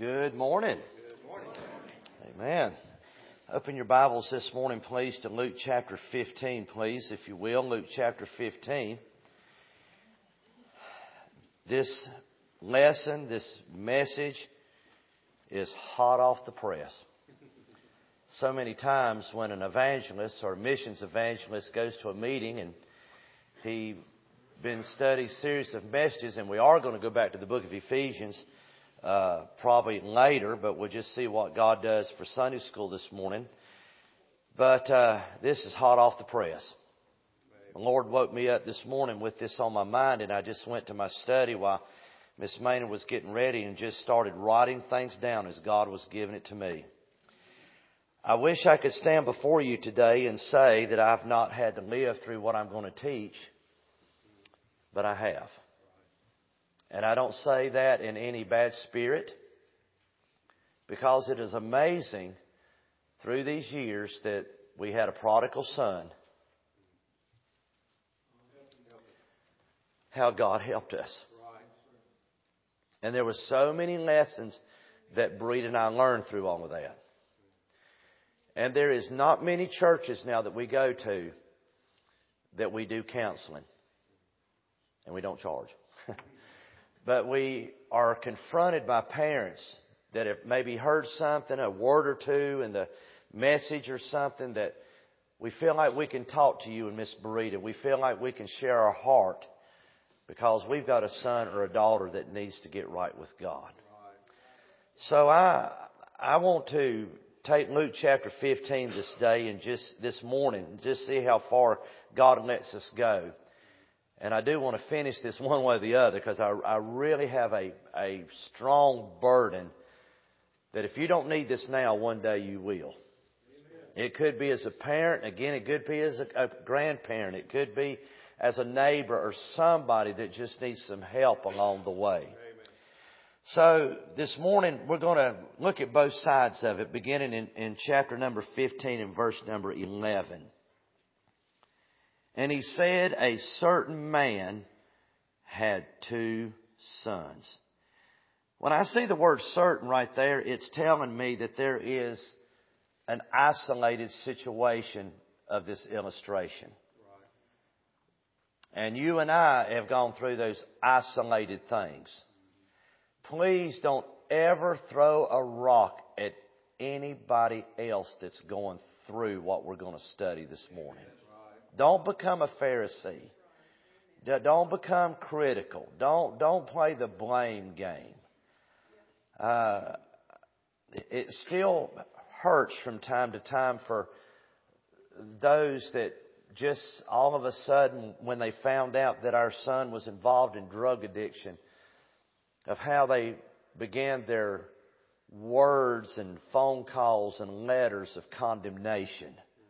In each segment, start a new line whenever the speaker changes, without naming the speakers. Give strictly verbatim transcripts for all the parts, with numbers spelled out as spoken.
Good morning.
Good morning.
Amen. Open your Bibles this morning, please, to Luke chapter fifteen, please, if you will. Luke chapter fifteen. This lesson, this message is hot off the press. So many times when an evangelist or a missions evangelist goes to a meeting and he been studying a series of messages, and we are going to go back to the book of Ephesians uh, probably later, but we'll just see what God does for Sunday school this morning. But uh, this is hot off the press. The Lord woke me up this morning with this on my mind, and I just went to my study while Miss Maynard was getting ready and just started writing things down as God was giving it to me. I wish I could stand before you today and say that I've not had to live through what I'm going to teach, but I have. And I don't say that in any bad spirit, because it is amazing through these years that we had a prodigal son, how God helped us. And there were so many lessons that Breed and I learned through all of that. And there is not many churches now that we go to that we do counseling. And we don't charge. But we are confronted by parents that have maybe heard something, a word or two in the message or something, that we feel like we can talk to you and Miss Burita. We feel like we can share our heart because we've got a son or a daughter that needs to get right with God. So I I want to take Luke chapter fifteen this day and just this morning, just see how far God lets us go. And I do want to finish this one way or the other, because I, I really have a, a strong burden that if you don't need this now, one day you will. It could be as a parent. Again, it could be as a, a grandparent. It could be as a neighbor or somebody that just needs some help along the way. Amen. So this morning we're going to look at both sides of it, beginning in, in chapter number fifteen and verse number eleven. And he said, a certain man had two sons. When I see the word certain right there, it's telling me that there is an isolated situation of this illustration. Right. And you and I have gone through those isolated things. Please don't ever throw a rock at anybody else that's going through what we're going to study this morning. Don't become a Pharisee. Don't become critical. Don't don't play the blame game. Uh, it still hurts from time to time for those that just all of a sudden, when they found out that our son was involved in drug addiction, of how they began their words and phone calls and letters of condemnation.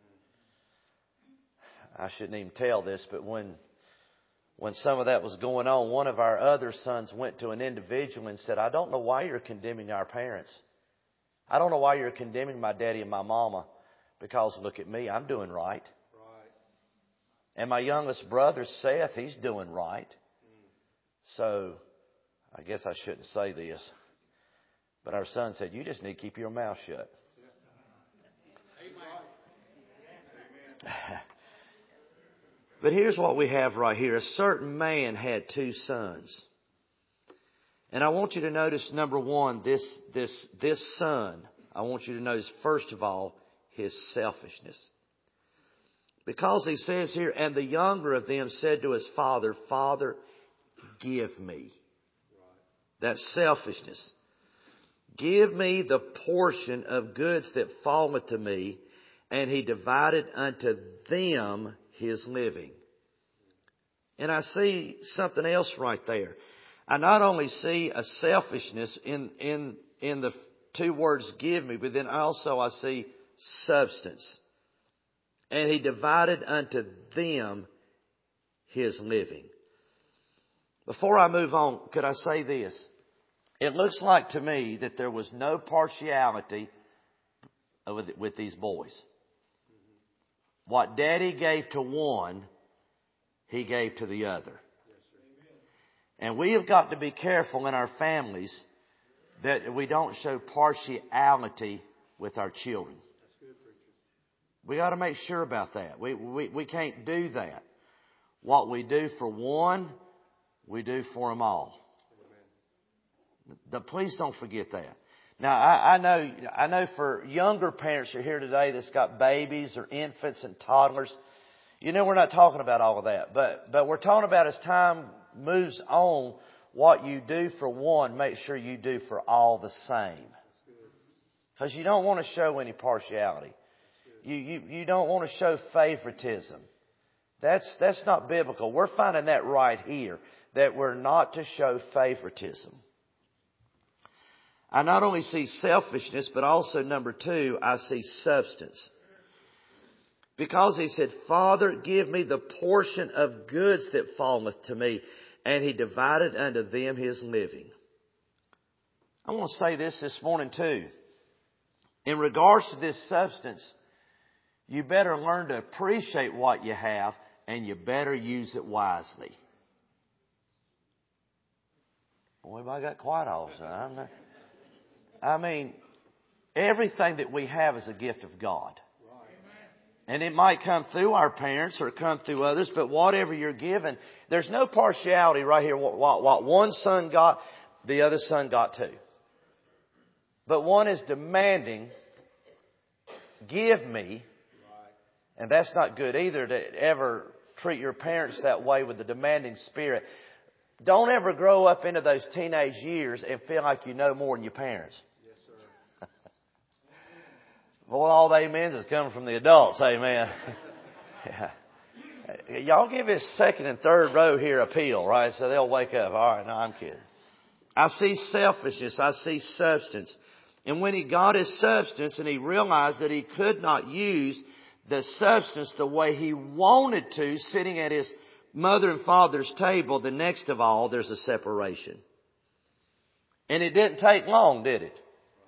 I shouldn't even tell this, but when when some of that was going on, one of our other sons went to an individual and said, I don't know why you're condemning our parents. I don't know why you're condemning my daddy and my mama, because look at me, I'm doing right. Right. And my youngest brother, Seth, he's doing right. Mm. So I guess I shouldn't say this, but our son said, you just need to keep your mouth shut. Amen. But here's what we have right here. A certain man had two sons. And I want you to notice, number one, this, this, this son, I want you to notice, first of all, his selfishness. Because he says here, and the younger of them said to his father, Father, give me. That's selfishness. Give me the portion of goods that falleth to me. And he divided unto them his living. And I see something else right there. I not only see a selfishness in, in, in the two words give me, but then also I see substance. And he divided unto them his living. Before I move on, could I say this? It looks like to me that there was no partiality with, with these boys. What Daddy gave to one, he gave to the other. And we have got to be careful in our families that we don't show partiality with our children. We got to make sure about that. We, we, we can't do that. What we do for one, we do for them all. The, please don't forget that. Now, I, I know, I know for younger parents who are here today that's got babies or infants and toddlers, you know, we're not talking about all of that, but, but we're talking about as time moves on, what you do for one, make sure you do for all the same. Because you don't want to show any partiality. You, you, you don't want to show favoritism. That's, that's not biblical. We're finding that right here, that we're not to show favoritism. I not only see selfishness, but also, number two, I see substance. Because he said, Father, give me the portion of goods that falleth to me. And he divided unto them his living. I want to say this this morning too. In regards to this substance, you better learn to appreciate what you have, and you better use it wisely. Boy, I got quiet all of a sudden. I mean, everything that we have is a gift of God. And it might come through our parents or come through others, but whatever you're given, there's no partiality right here. What, what, what one son got, the other son got too. But one is demanding, give me, and that's not good either to ever treat your parents that way with a demanding spirit. Don't ever grow up into those teenage years and feel like you know more than your parents. Yes, sir. Boy, all the amens is coming from the adults. Amen. Yeah. Y'all give this second and third row here a peel, right? So they'll wake up. All right, no, I'm kidding. I see selfishness. I see substance. And when he got his substance and he realized that he could not use the substance the way he wanted to, sitting at his mother and father's table, the next of all, there's a separation. And it didn't take long, did it?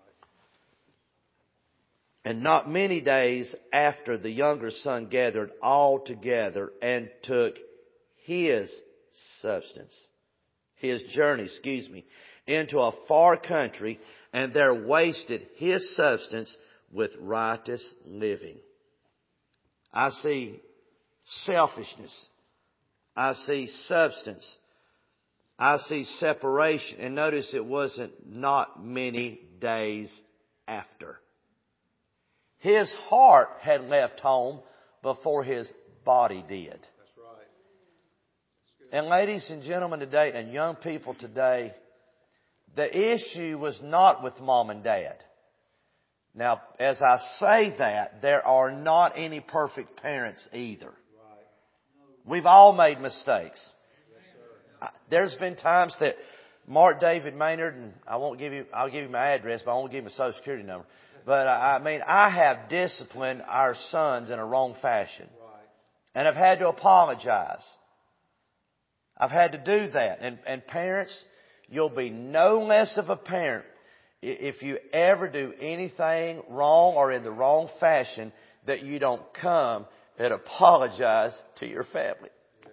And not many days after, the younger son gathered all together and took his substance, his journey, excuse me, into a far country, and there wasted his substance with riotous living. I see selfishness. I see substance. I see separation. And notice it wasn't not many days after. His heart had left home before his body did. That's right. That's good. And ladies and gentlemen today, and young people today, the issue was not with mom and dad. Now, as I say that, there are not any perfect parents either. We've all made mistakes. Yes, There's been times that Mark David Maynard, and I won't give you, I'll give you my address, but I won't give you my social security number. But I mean, I have disciplined our sons in a wrong fashion. And I've had to apologize. I've had to do that. And, and parents, you'll be no less of a parent if you ever do anything wrong or in the wrong fashion that you don't come and apologize to your family.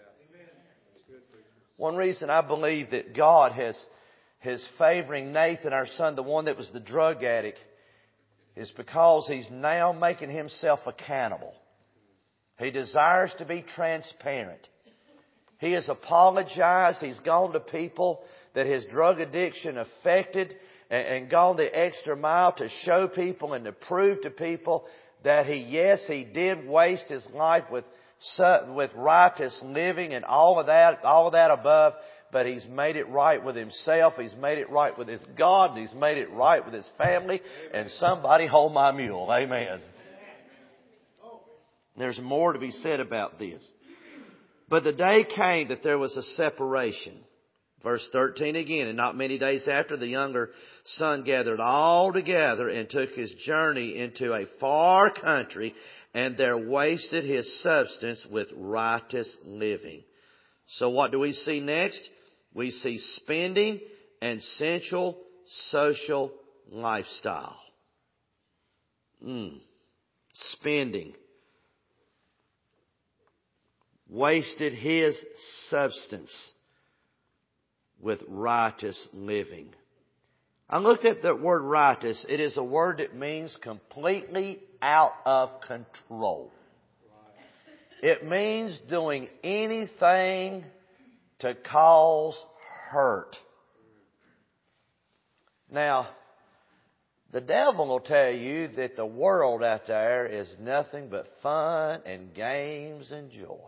One reason I believe that God has, has favoring Nathan, our son, the one that was the drug addict, is because he's now making himself accountable. He desires to be transparent. He has apologized. He's gone to people that his drug addiction affected and, and gone the extra mile to show people and to prove to people that he, yes, he did waste his life with, with riotous living and all of that, all of that above, but he's made it right with himself. He's made it right with his God. And he's made it right with his family. And somebody hold my mule. Amen. There's more to be said about this. But the day came that there was a separation. Verse thirteen again, and not many days after, the younger son gathered all together and took his journey into a far country, and there wasted his substance with riotous living. So what do we see next? We see spending and sensual social lifestyle. Mm. Spending. Wasted his substance with riotous living. I looked at the word riotous. It is a word that means completely out of control. It means doing anything to cause hurt. Now, the devil will tell you that the world out there is nothing but fun and games and joy.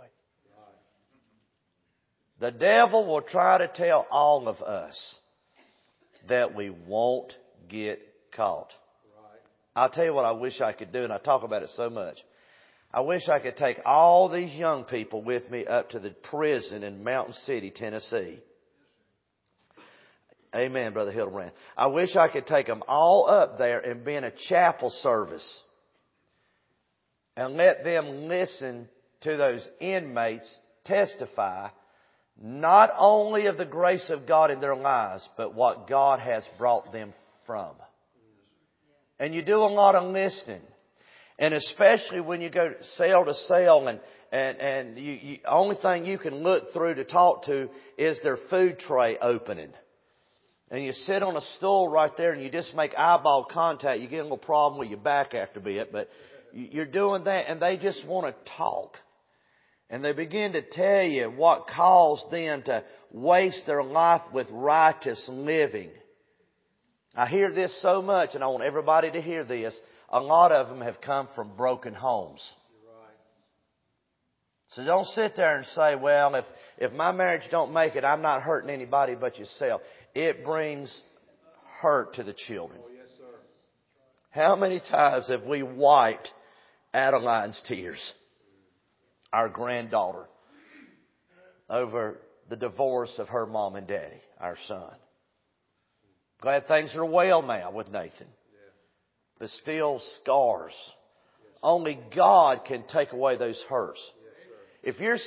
The devil will try to tell all of us that we won't get caught. I'll tell you what I wish I could do, and I talk about it so much. I wish I could take all these young people with me up to the prison in Mountain City, Tennessee. Amen, Brother Hildebrand. I wish I could take them all up there and be in a chapel service and let them listen to those inmates testify not only of the grace of God in their lives, but what God has brought them from. And you do a lot of listening. And especially when you go cell to cell and, and, and you, you, only thing you can look through to talk to is their food tray opening. And you sit on a stool right there and you just make eyeball contact. You get a little problem with your back after a bit, but you're doing that and they just want to talk. And they begin to tell you what caused them to waste their life with riotous living. I hear this so much, and I want everybody to hear this. A lot of them have come from broken homes. So don't sit there and say, well, if, if my marriage don't make it, I'm not hurting anybody but yourself. It brings hurt to the children.
Oh, yes, sir.
How many times have we wiped Adeline's tears, our granddaughter, over the divorce of her mom and daddy, our son? Glad things are well now with Nathan. But still scars. Only God can take away those hurts. If you're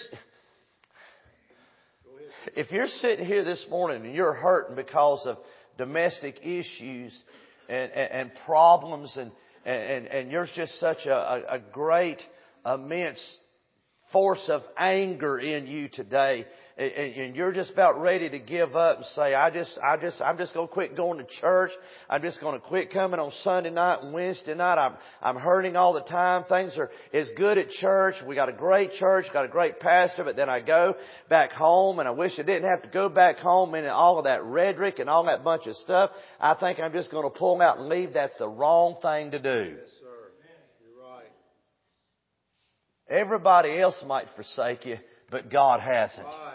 if you're sitting here this morning and you're hurting because of domestic issues and, and, and problems and, and, and you're just such a, a great, immense force of anger in you today, and you're just about ready to give up and say, I just, I just, I'm just going to quit going to church. I'm just going to quit coming on Sunday night and Wednesday night. I'm, I'm hurting all the time. Things are as good at church. We got a great church, got a great pastor, but then I go back home and I wish I didn't have to go back home and all of that rhetoric and all that bunch of stuff. I think I'm just going to pull out and leave. That's the wrong thing to do.
Yes, sir. You're right.
Everybody else might forsake you, but God hasn't.
Right.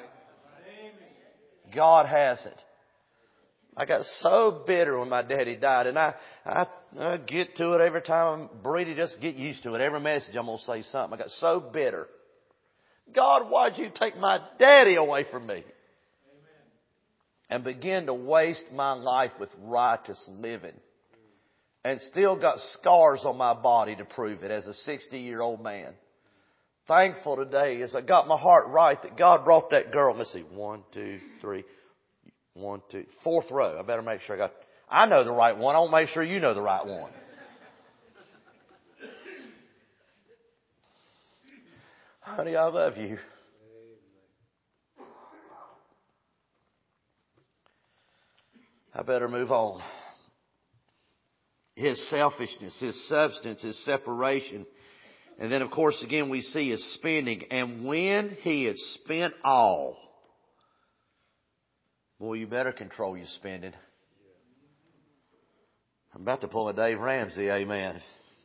God hasn't. I got so bitter when my daddy died, and I, I, I get to it every time. I'm Brady, just get used to it. Every message I'm going to say something. I got so bitter. God, why'd you take my daddy away from me? Amen. And begin to waste my life with riotous living. And still got scars on my body to prove it as a sixty-year-old man. Thankful today as I got my heart right that God brought that girl. Let's see. One, two, three. One, two. Fourth row. I better make sure I got... I know the right one. I want to make sure you know the right one. Honey, I love you. I better move on. His selfishness, his substance, his separation. And then, of course, again, we see his spending. And when he had spent all, boy, you better control your spending. I'm about to pull a Dave Ramsey, amen.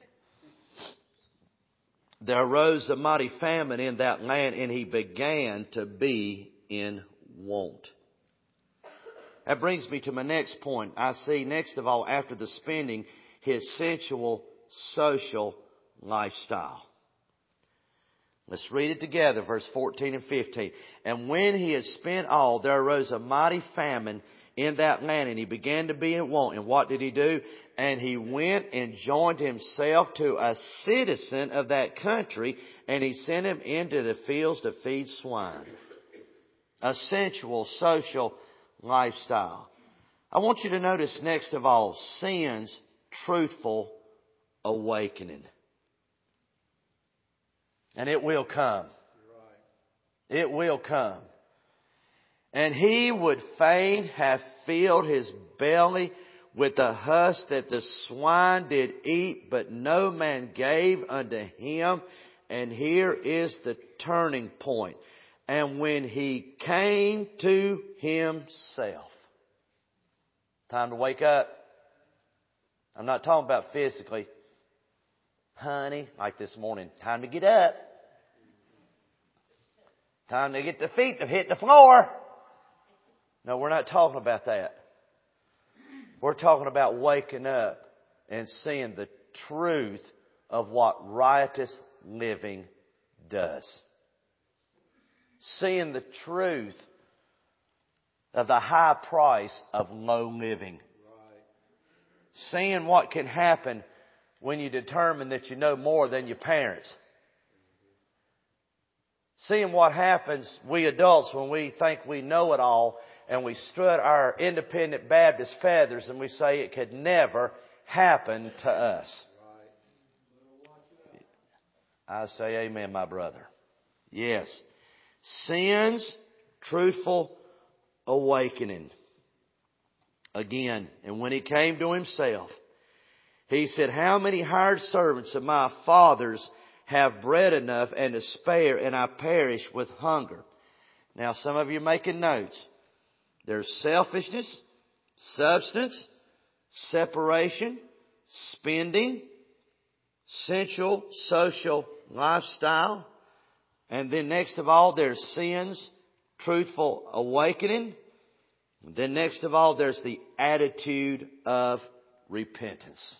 There arose a mighty famine in that land, and he began to be in want. That brings me to my next point. I see, next of all, after the spending, his sensual, social lifestyle. Let's read it together, verse fourteen and fifteen. And when he had spent all, there arose a mighty famine in that land, and he began to be in want. And what did he do? And he went and joined himself to a citizen of that country, and he sent him into the fields to feed swine. A sensual, social lifestyle. I want you to notice, next of all, sin's truthful awakening. And it will come. It will come. And he would fain have filled his belly with the husk that the swine did eat, but no man gave unto him. And here is the turning point. And when he came to himself. Time to wake up. I'm not talking about physically. Honey, like this morning, time to get up. Time to get the feet to hit the floor. No, we're not talking about that. We're talking about waking up and seeing the truth of what riotous living does. Seeing the truth of the high price of low living. Seeing what can happen when you determine that you know more than your parents. Seeing what happens, we adults, when we think we know it all and we strut our independent Baptist feathers and we say it could never happen to us. I say amen, my brother. Yes. Sin's truthful awakening. Again, and when he came to himself, he said, how many hired servants of my father's have bread enough and to spare, and I perish with hunger? Now, some of you are making notes. There's selfishness, substance, separation, spending, sensual, social lifestyle. And then next of all, there's sin's truthful awakening. And then next of all, there's the attitude of repentance.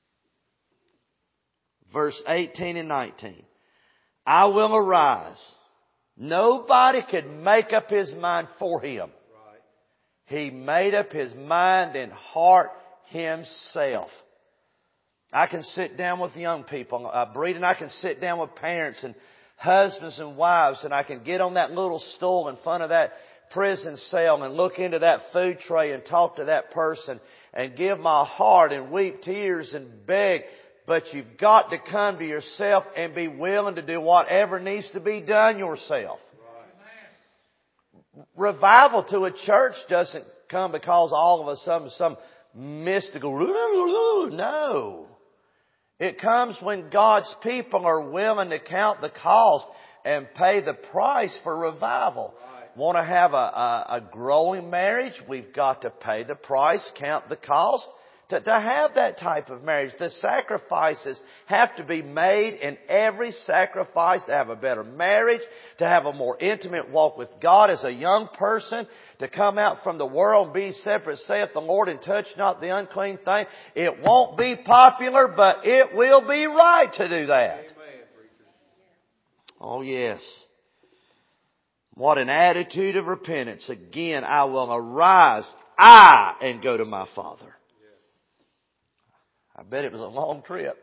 Verse eighteen and nineteen. I will arise. Nobody could make up his mind for him. He made up his mind and heart himself. I can sit down with young people, uh, Breed, and I can sit down with parents and husbands and wives, and I can get on that little stool in front of that prison cell and look into that food tray and talk to that person and give my heart and weep tears and beg. But you've got to come to yourself and be willing to do whatever needs to be done yourself. Right. Revival to a church doesn't come because all of a sudden some mystical, no. It comes when God's people are willing to count the cost and pay the price for revival. Right. Want to have a, a, a growing marriage? We've got to pay the price, count the cost. To, to have that type of marriage, the sacrifices have to be made, and every sacrifice to have a better marriage, to have a more intimate walk with God as a young person, to come out from the world and be separate, saith the Lord, and touch not the unclean thing. It won't be popular, but it will be right to do that. Amen. Oh yes. What an attitude of repentance. Again, I will arise, I, and go to my Father. I bet it was a long trip.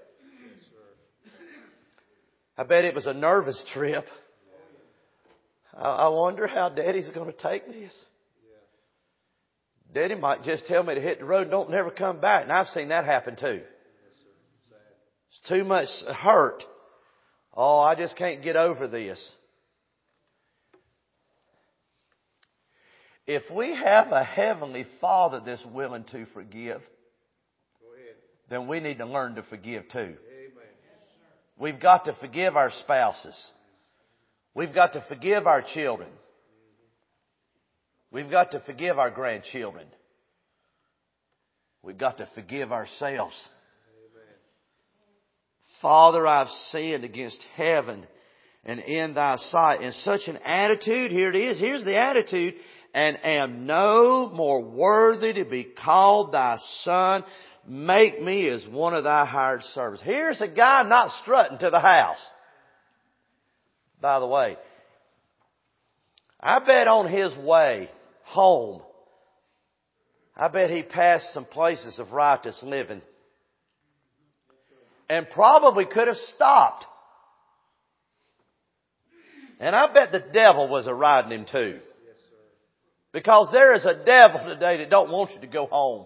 I bet it was a nervous trip. I wonder how Daddy's going to take this. Daddy might just tell me to hit the road and don't never come back. And I've seen that happen too. It's too much hurt. Oh, I just can't get over this. If we have a heavenly Father that's willing to forgive, then we need to learn to forgive too. Amen. We've got to forgive our spouses. We've got to forgive our children. We've got to forgive our grandchildren. We've got to forgive ourselves. Amen. Father, I've sinned against heaven and in thy sight. In such an attitude, here it is, here's the attitude, and am no more worthy to be called thy son. Make me as one of thy hired servants. Here's a guy not strutting to the house. By the way, I bet on his way home, I bet he passed some places of righteous living. And probably could have stopped. And I bet the devil was a riding him too. Because there is a devil today that don't want you to go home.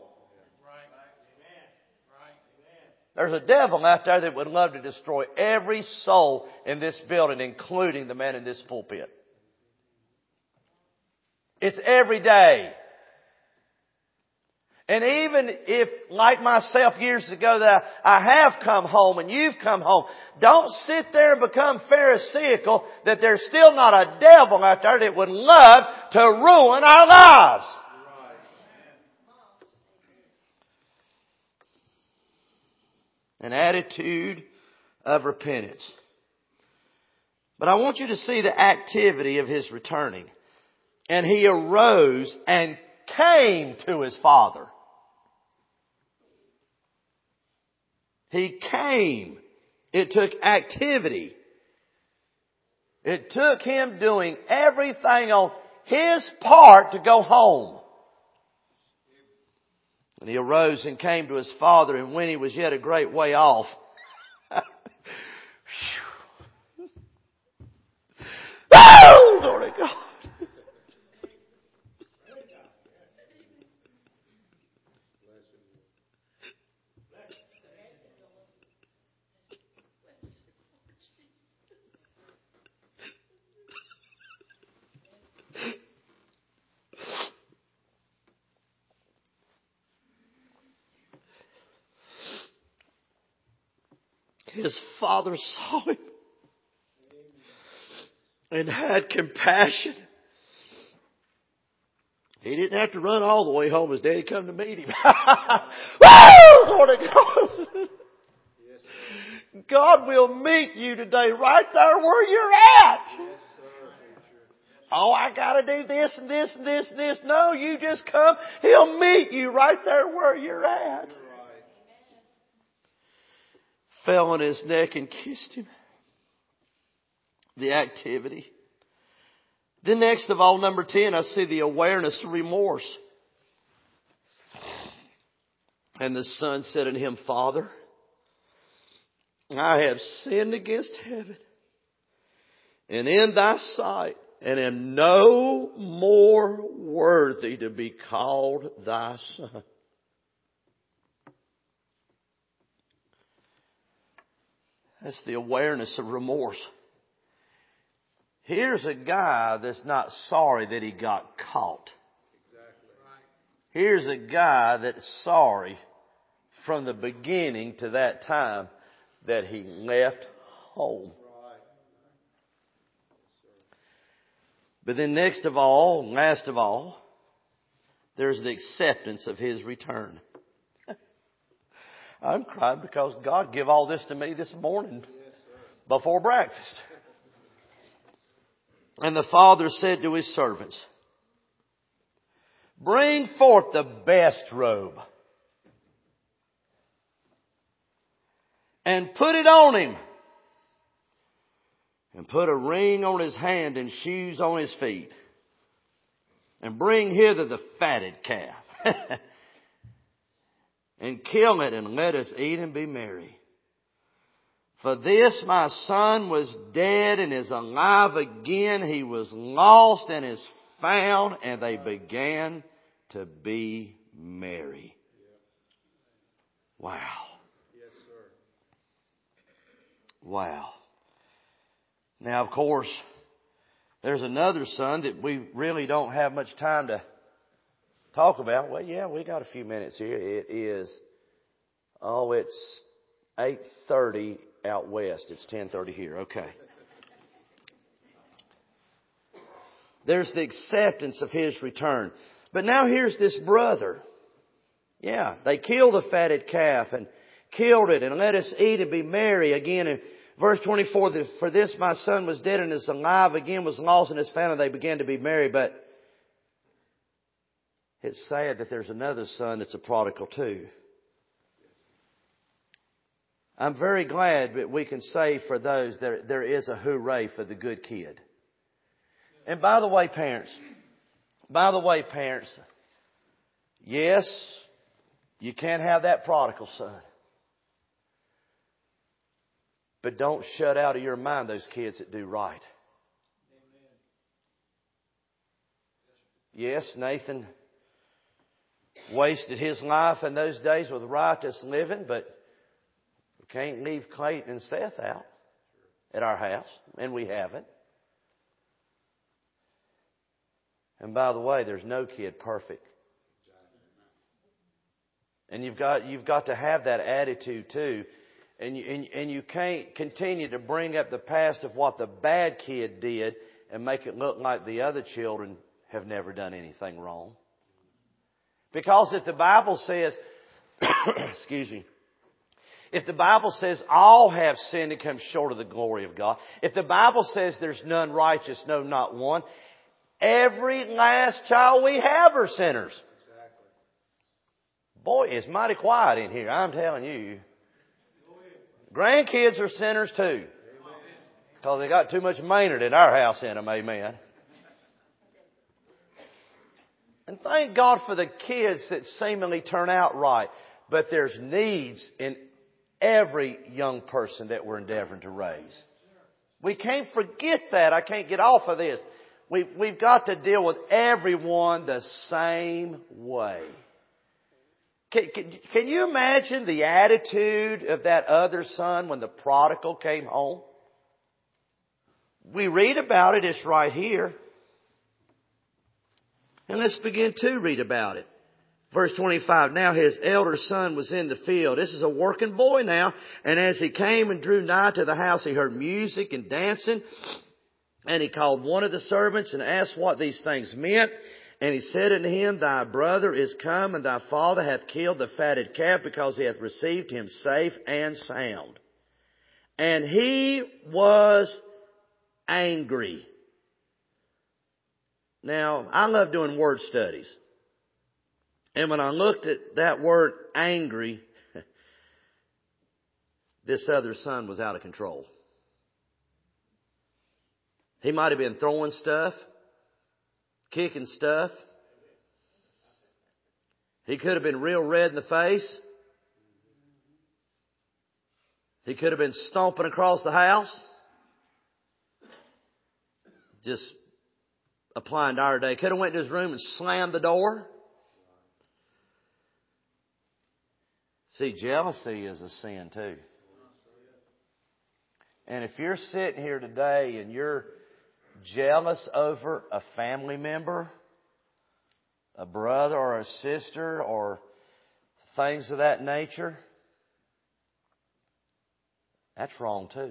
There's a devil out there that would love to destroy every soul in this building, including the man in this pulpit. It's every day. And even if, like myself years ago, that I have come home and you've come home, don't sit there and become pharisaical that there's still not a devil out there that would love to ruin our lives. An attitude of repentance. But I want you to see the activity of his returning. And he arose and came to his father. He came. It took activity. It took him doing everything on his part to go home. And he arose and came to his father, and when he was yet a great way off, oh, glory to God. His father saw him and had compassion. He didn't have to run all the way home. His daddy come to meet him. Woo! Lord of God. God will meet you today right there where you're at. Oh, I got to do this and this and this and this. No, you just come. He'll meet you right there where you're at. Fell on his neck and kissed him. The activity. Then next of all, number ten, I see the awareness of remorse. And the son said unto him, Father, I have sinned against heaven and in thy sight, and am no more worthy to be called thy son. That's the awareness of remorse. Here's a guy that's not sorry that he got caught. Here's a guy that's sorry from the beginning to that time that he left home. But then next of all, last of all, there's the acceptance of his return. I'm crying because God gave all this to me this morning before breakfast. And the father said to his servants, bring forth the best robe and put it on him, and put a ring on his hand and shoes on his feet, and bring hither the fatted calf. And kill it, and let us eat and be merry. For this my son was dead and is alive again. He was lost and is found. And they began to be merry. Wow.
Yes, sir.
Wow. Now, of course, there's another son that we really don't have much time to talk about. Well, yeah, we got a few minutes here. It is, oh, it's eight thirty out west. It's ten thirty here. Okay. There's the acceptance of his return. But now here's this brother. Yeah, they killed the fatted calf and killed it, and let us eat and be merry. Again in verse twenty-four, for this my son was dead and is alive again, was lost and is found, and they began to be merry. But it's sad that there's another son that's a prodigal too. I'm very glad that we can say for those there, there is a hooray for the good kid. And by the way, parents, by the way, parents, yes, you can't have that prodigal son. But don't shut out of your mind those kids that do right. Yes, Nathan wasted his life in those days with riotous living, but we can't leave Clayton and Seth out at our house, and we haven't. And by the way, there's no kid perfect. And you've got, you've got to have that attitude too. And you, and, and you can't continue to bring up the past of what the bad kid did and make it look like the other children have never done anything wrong. Because if the Bible says, excuse me, if the Bible says all have sinned and come short of the glory of God, if the Bible says there's none righteous, no, not one, every last child we have are sinners.
Exactly.
Boy, it's mighty quiet in here, I'm telling you. Grandkids are sinners too. Because they got too much Maynard in our house in them, amen. And thank God for the kids that seemingly turn out right. But there's needs in every young person that we're endeavoring to raise. We can't forget that. I can't get off of this. We've, we've got to deal with everyone the same way. Can, can, can you imagine the attitude of that other son when the prodigal came home? We read about it. It's right here. And let's begin to read about it. Verse twenty-five, now his elder son was in the field. This is a working boy now. And as he came and drew nigh to the house, he heard music and dancing. And he called one of the servants and asked what these things meant. And he said unto him, thy brother is come, and thy father hath killed the fatted calf, because he hath received him safe and sound. And he was angry. Now, I love doing word studies. And when I looked at that word angry, this other son was out of control. He might have been throwing stuff, kicking stuff. He could have been real red in the face. He could have been stomping across the house. Just applying to our day. Could have went to his room and slammed the door. See, jealousy is a sin too. And if you're sitting here today and you're jealous over a family member, a brother or a sister, or things of that nature, that's wrong too.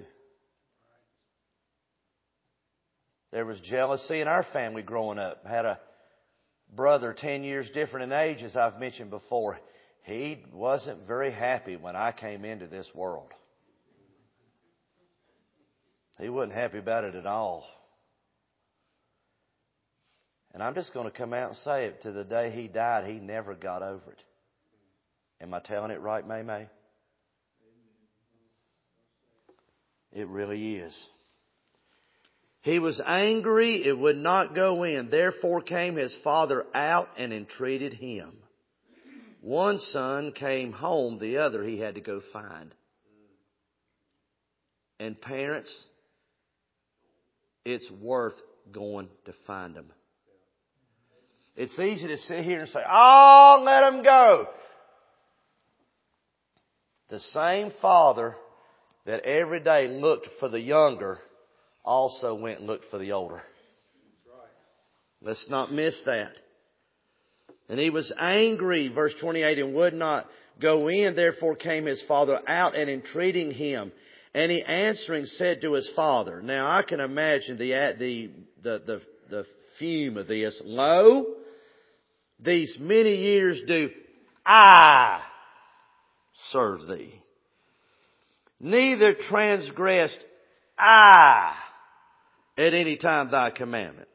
There was jealousy in our family growing up. I had a brother ten years different in age, as I've mentioned before. He wasn't very happy when I came into this world. He wasn't happy about it at all. And I'm just going to come out and say it. To the day he died, he never got over it. Am I telling it right, May May? It really is. He was angry, it would not go in. Therefore came his father out and entreated him. One son came home, the other he had to go find. And parents, it's worth going to find them. It's easy to sit here and say, oh, let them go. The same father that every day looked for the younger also went and looked for the older. Let's not miss that. And he was angry, verse twenty-eight, and would not go in. Therefore came his father out and entreating him. And he answering said to his father. Now I can imagine the the the the, the fume of this. Lo, these many years do I serve thee. Neither transgressed I at any time thy commandment.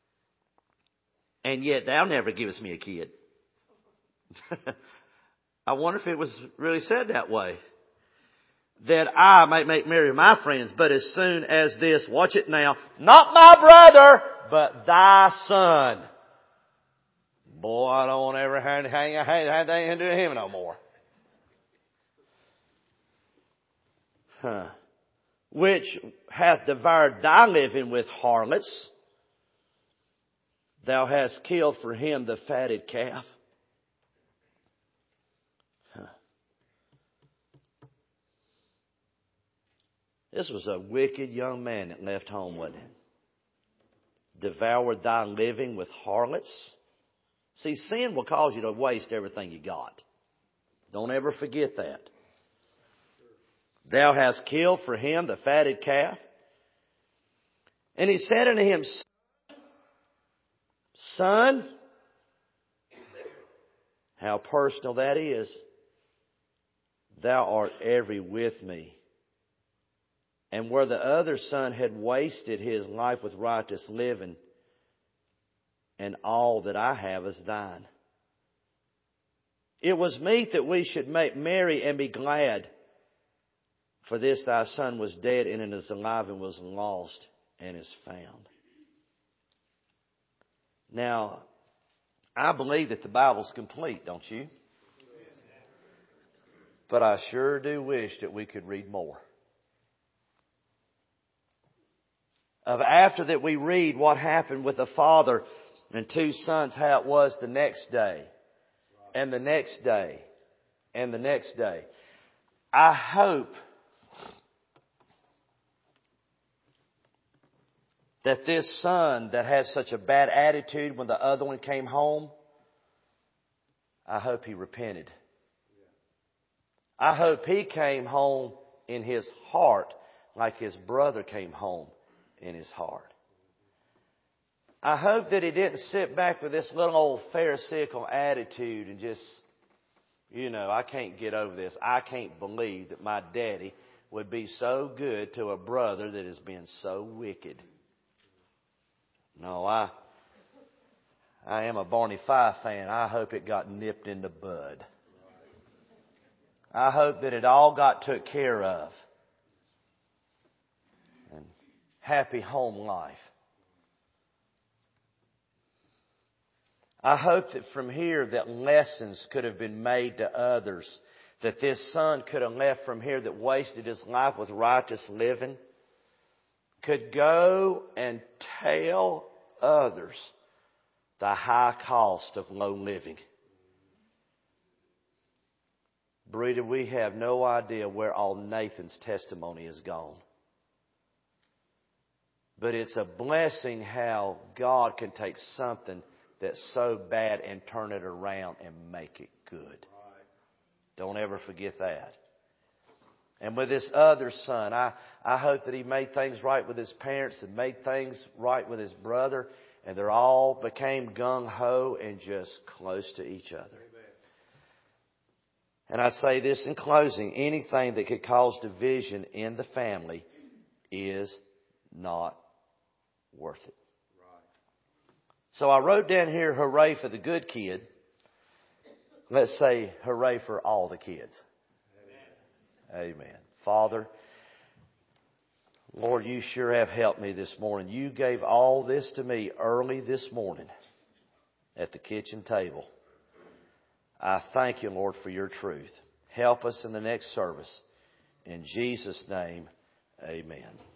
And yet thou never givest me a kid. I wonder if it was really said that way. That I might make merry my friends, but as soon as this, watch it now, not my brother, but thy son. Boy, I don't want to ever hang, hang, hang, hang anything to do with him no more. Huh. Which hath devoured thy living with harlots. Thou hast killed for him the fatted calf. Huh. This was a wicked young man that left home, wasn't it? Devoured thy living with harlots. See, sin will cause you to waste everything you got. Don't ever forget that. Thou hast killed for him the fatted calf. And he said unto him, Son, how personal that is. Thou art every with me. And where the other son had wasted his life with righteous living, and all that I have is thine. It was meet that we should make merry and be glad. For this thy son was dead and is alive and was lost and is found. Now, I believe that the Bible's complete, don't you? But I sure do wish that we could read more. Of after that we read what happened with a father and two sons, how it was the next day, and the next day, and the next day. I hope that this son that has such a bad attitude when the other one came home, I hope he repented. I hope he came home in his heart like his brother came home in his heart. I hope that he didn't sit back with this little old pharisaical attitude and just, you know, I can't get over this. I can't believe that my daddy would be so good to a brother that has been so wicked. No, I I am a Barney Fife fan. I hope it got nipped in the bud. I hope that it all got took care of. And happy home life. I hope that from here that lessons could have been made to others. That this son could have left from here that wasted his life with righteous living. Could go and tell others the high cost of low living. Breeder, we have no idea where all Nathan's testimony has gone. But it's a blessing how God can take something that's so bad and turn it around and make it good. Don't ever forget that. And with this other son, I, I hope that he made things right with his parents and made things right with his brother. And they all became gung-ho and just close to each other. And I say this in closing, anything that could cause division in the family is not worth it. So I wrote down here, hooray for the good kid. Let's say hooray for all the kids. Amen. Amen. Father, Lord, you sure have helped me this morning. You gave all this to me early this morning at the kitchen table. I thank you, Lord, for your truth. Help us in the next service. In Jesus' name, amen.